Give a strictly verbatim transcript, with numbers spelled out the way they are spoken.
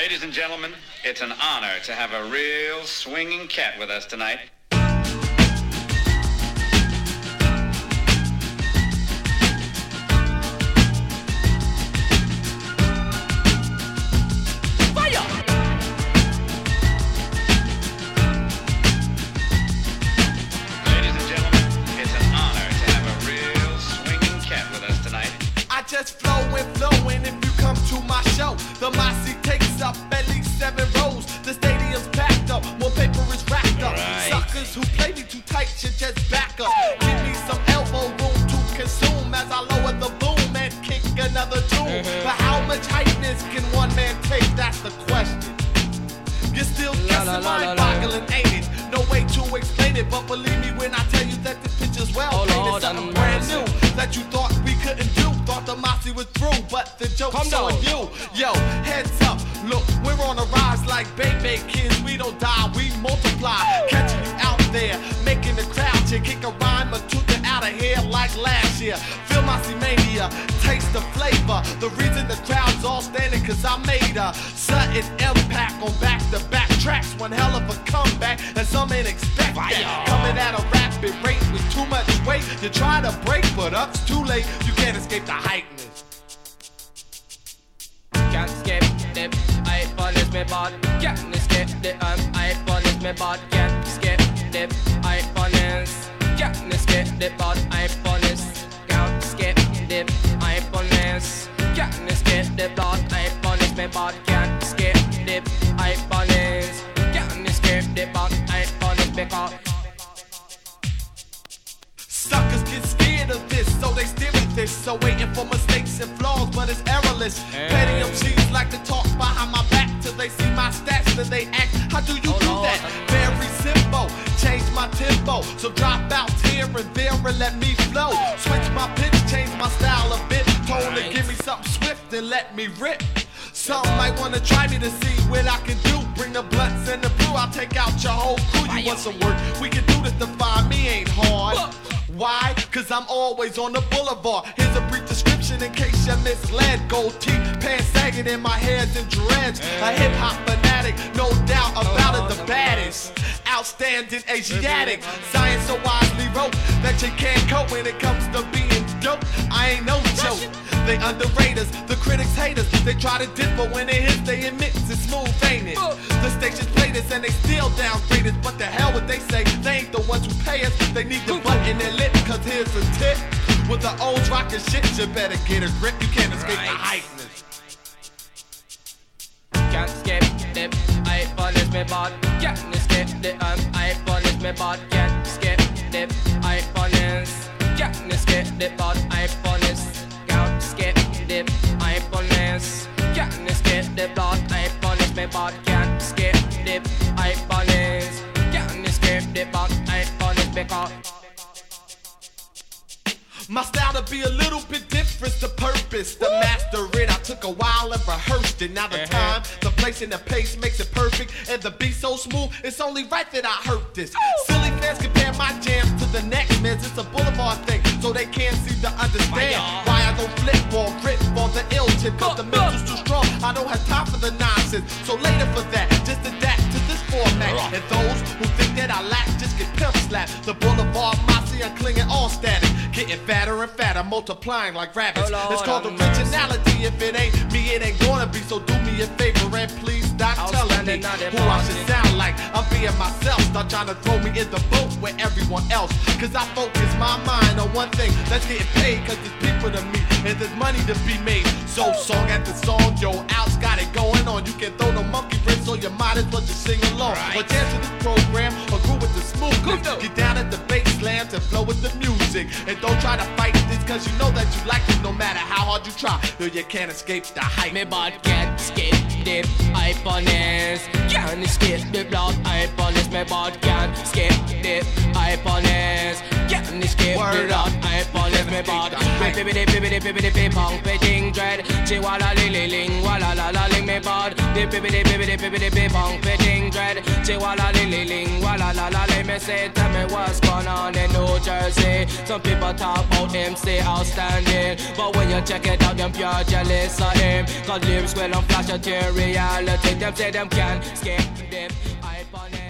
Ladies and gentlemen, it's an honor to have a real swinging cat with us tonight. Just flowing, flowing if you come to my show. The Mossy takes up at least seven rows. The stadium's packed up, more paper is racked up. Right. Suckers who play me too tight should just back up. Give me some elbow room to consume as I lower the boom and kick another tune. Mm-hmm. But how much hypeness can one man take? That's the question. You're still guessing, mind-boggling, ain't it? No way to explain it, but believe me when I tell you that this picture's well oh, painted. Lord, something brand new that you thought we couldn't do. Thought the Mossy was through, but the joke's on you. Yo, heads up, look, we're on a rise like baby kids. We don't die, we multiply. Catching you out there, making the crowd cheer. Kick a rhyme or two get out of here like last year. Feel Mossy mania, taste the flavor. The reason the crowd's all standing, cause I made a sudden impact on back-to-back tracks. One hell of a comeback, and some ain't expect that. Coming at a rapid rate with too much weight. You try to break, but up's too late. You can't escape the hypeness. Can't escape the hypeness, me bad. Can't escape the um, hypeness, me bad. Can't escape the hypeness. Can't escape the bad hypeness. Can't escape the hypeness. Can't escape the blood hypeness, me bad. Can't escape the hypeness. Can't escape the bad hypeness, because suckers get scared of this, so they stare at this. So waiting for mistakes and flaws, but it's errorless. Hey. Petty M Cs like to talk behind my back till they see my stats, then they act. How do you oh, do Lord. that? Very simple. Change my tempo, so drop out here and there and let me flow. Switch my pitch, change my style a bit. Told nice. to give me something swift and let me rip. Some might wanna try me to see what I can do. Bring the blunts and the brew, I'll take out your whole crew. You want some work? We can do this to find me ain't hard. Why? Cause I'm always on the boulevard. Here's a brief description in case you're misled. Gold teeth, pants sagging in my hair's in dreads. A hip hop fanatic, no doubt about it, the baddest. Outstanding Asiatic. Science so wisely wrote that you can't cope when it comes to being dope. I ain't no joke. They underrate us, the critics hate us. They try to dip, but when it hits, they admit it's smooth, ain't it? The stations play this and they still downgrade us. But the hell would they say? They ain't the ones who pay us. They need the button their lip, cause here's a tip. With the old rockin' shit, you better get a grip. You can't escape right. the hypeness. Can't escape the hypeness, me bad. Can't escape the um, hypeness, me bad. Can't escape the hypeness. Can't escape the bad hypeness. Can't escape the hypeness. Can't escape the blood hypeness, me bad. Can't escape the hypeness. Can't escape the bad hypeness, because my style to be a little bit different, the purpose, the master it. I took a while and rehearsed it. Now the time, the place, and the pace makes it perfect. And the beat so smooth, it's only right that I heard this. Silly fans compare my jams to the next man's. It's a boulevard thing, so they can't seem to understand why I don't flip or grip for the ill tip. Cause the mental's too strong, I don't have time for the nonsense. So later for that, just adapt to this format. And those who think that I lack just get pimp slapped. The boulevard Mossy, I'm clinging all static. Getting fatter and fatter, multiplying like rabbits. Oh, it's called originality. If it ain't me, it ain't gonna be. So do me a favor and please stop telling me who I should sound like. I'm being myself. Stop trying to throw me in the boat with everyone else. Cause I focus my mind on one thing. That's getting paid, cause there's people to meet and there's money to be made. So song after song, yo, Al's got it going on. You can throw the monkey wrench, so you might as well just sing along. Right. Or dance to this program, or groove with the smoothness. Get down at the bass slams and flow with the music. And don't try to fight this, cause you know that you like it no matter how hard you try. Yo, you can't escape the hype. Me bad can't escape the hypeness. Can't escape the blood hypeness. Me bad can't escape the hypeness. Can't escape the blood hypeness. Me bad. Bibbidi bibbidi bibbidi bip pong pitting dread. Chihuahua lily ling, walla la la ling. Me bad. The bibbidi bibbidi bibbidi bib bong fitting dread. Chihuahua lily ling, walla la la. Let me say, tell me what's going on in New Jersey. Some people talk about him, say outstanding, but when you check it out, them pure jealous of him. Cause lyrics will on flash to reality. Them say them can skip dip, I on it.